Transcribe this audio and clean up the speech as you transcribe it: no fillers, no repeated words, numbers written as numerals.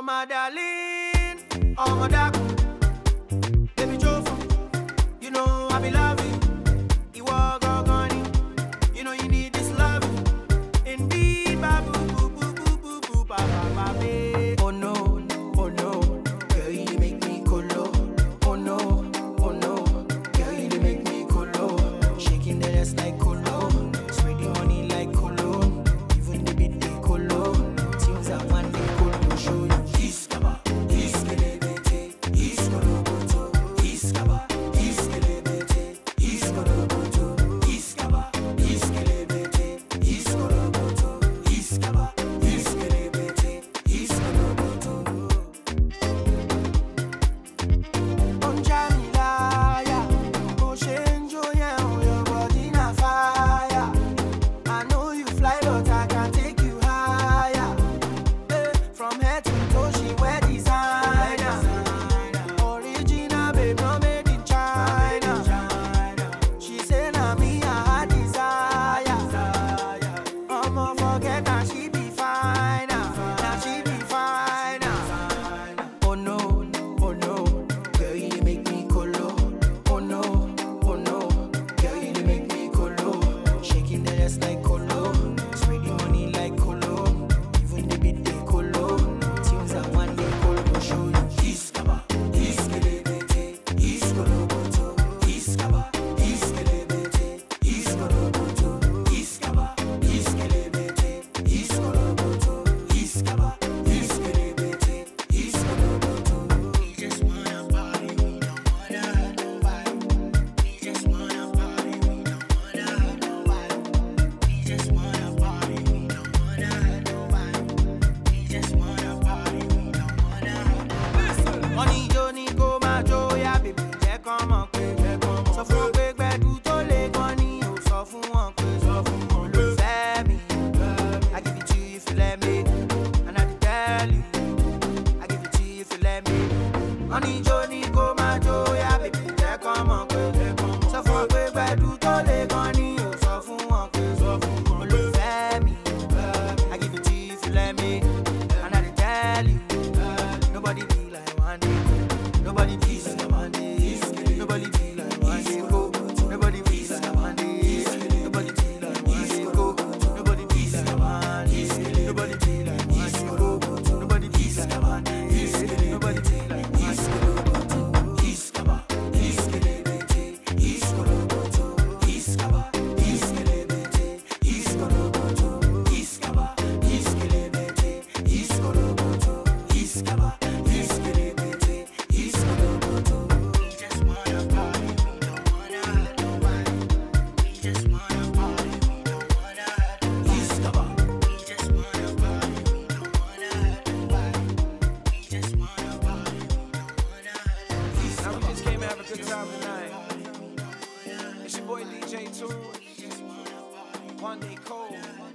my darling, oh my dark, baby Jofa, you know I be loving. You are gone, you know you need this love. Indeed, babu, boo, boo, boo, boo, boo, ba, ba, ba, babe. Oh no, girl, you make me colo. Oh no, girl, you make me colo. Shaking the ass like colo, spreading money like colo. Even the beat they colo. Tunes that one day colo show you. Iskaba, iskelebete, iskoloboto. Iskaba, iskelebete, iskoloboto. Iskaba, iskelebete, iskoloboto. Iskaba, iskelebete, iskoloboto. On Jamilaya, Oshenjo, yeah, your body na fire. I know you fly, but I can take you higher. From head to toe, she wear designer. Original, babe, not made in China. She say na me I desire. I'ma forget that she be fine. Now she be fine. Oh no, girl, you make me colo. Oh no, girl, you make me colo. Shaking the ass like colo, spreading money like colo. Even the beat they colo. Tunes that one day colo show you. Iskaba, iskelebete, iskoloboto. Iskaba, iskelebete, iskoloboto. Iskaba, iskelebete, iskoloboto. Iskaba, iskelebete, iskoloboto. We just wanna party, we don't wanna hurt nobody. We just wanna party, we don't wanna hurt nobody. We just wanna party, we don't wanna hurt nobody. We just wanna party, we don't wanna hurt nobody. Money Johnny go my Joe, yeah, baby, jẹ́ kán mọ̀ pé sọ fún wọn pé gbẹ̀du tó lè gan ni ò sọ fún wọn pé olùfẹ́ mi. I give it to you if you let me, and I dey tell you, I give it to you if you let me. Money Johnny go my Joe, yeah, baby, jẹ́ kán mọ̀ pé sọ fún wọn pé gbẹ̀du tó lè gan ni ò sọ fún wọn pé olùfẹ́ mi. I give it to you if you let me, and I dey tell you, nobody be like one day. Nobody be like one day. Nobody be like one day. Go. Nobody be like one day. Nobody be like one day. Go. Nobody be like one day. Nobody be like one day. Go. Nobody be like one day. Nobody be like one day. Iskaba, iskelebete, iskoloboto. Iskaba, iskelebete, iskoloboto. Iskaba, iskelebete, iskoloboto. Iskaba, iskelebete, iskoloboto. We just wanna party, we don't wanna hurt nobody. We just wanna party, we don't wanna hurt nobody. Iskaba, we just wanna party, we don't wanna hurt nobody. We just wanna party, we don't wanna hurt nobody. Now we just came to have a good time tonight. It's your boy DJ Tool. One Day Cold.